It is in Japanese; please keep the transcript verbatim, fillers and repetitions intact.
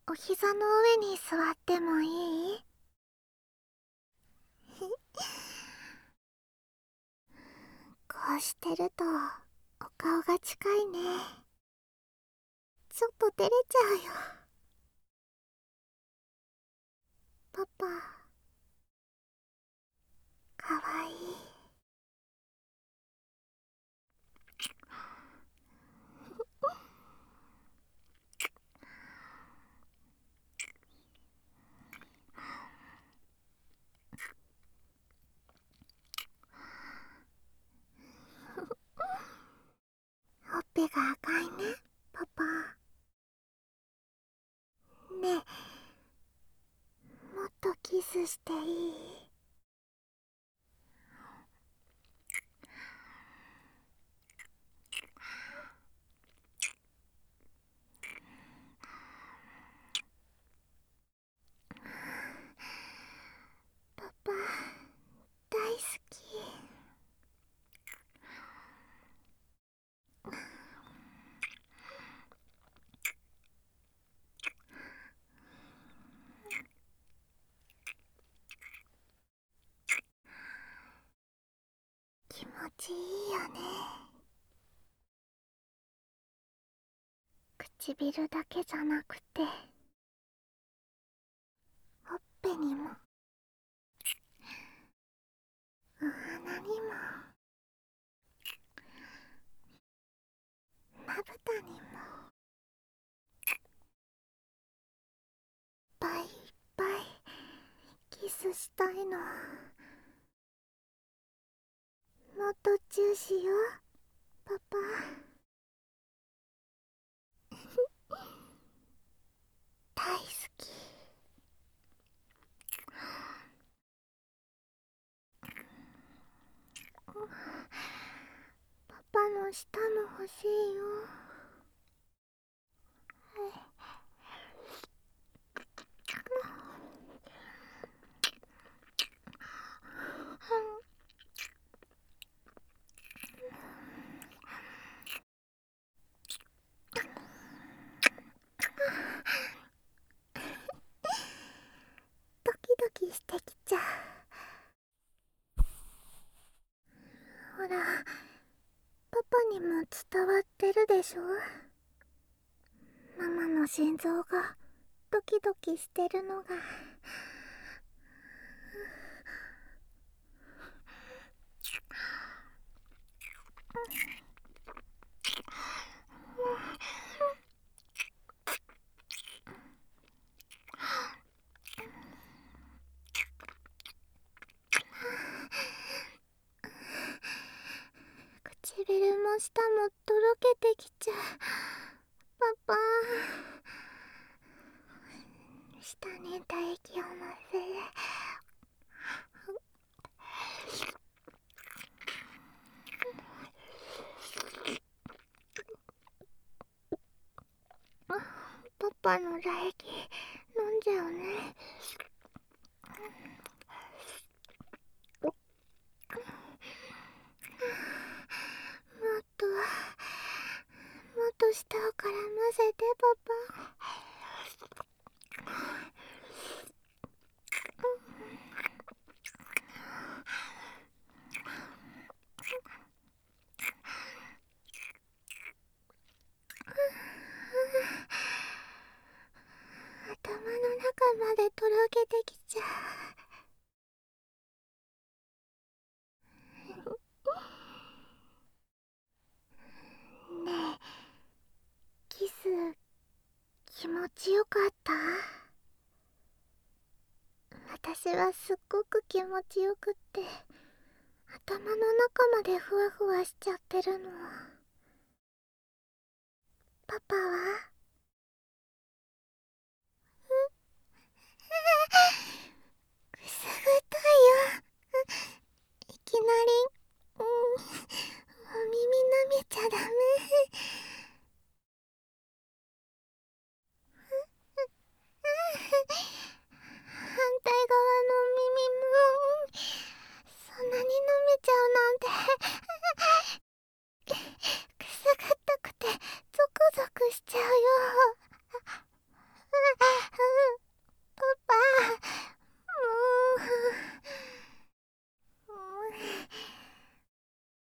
お膝の上に座ってもいい？こうしてるとお顔が近いね。ちょっと照れちゃうよ。パパ、かわいい。ほっぺが赤いね、パパ。ねえ、もっとキスしていい？パパ、大好き。気持ちいいよね。唇だけじゃなくて、ほっぺにも、お鼻にも、まぶたにも、いっぱいいっぱいキスしたいの。もっとチューしよう、パパ。大好き。パパの舌も欲しいよ。ドキドキしてきちゃう。ほら、パパにも伝わってるでしょ。ママの心臓がドキドキしてるのが。唇も舌もとろけてきちゃう。パパ、舌に唾液を乗せる。パパの唾液飲んじゃうね。もっともっと舌を絡ませて、パパ。頭の中までとろけてきちゃう。ねえ、キス気持ちよかった？私はすっごく気持ちよくって、頭の中までふわふわしちゃってるの。パパは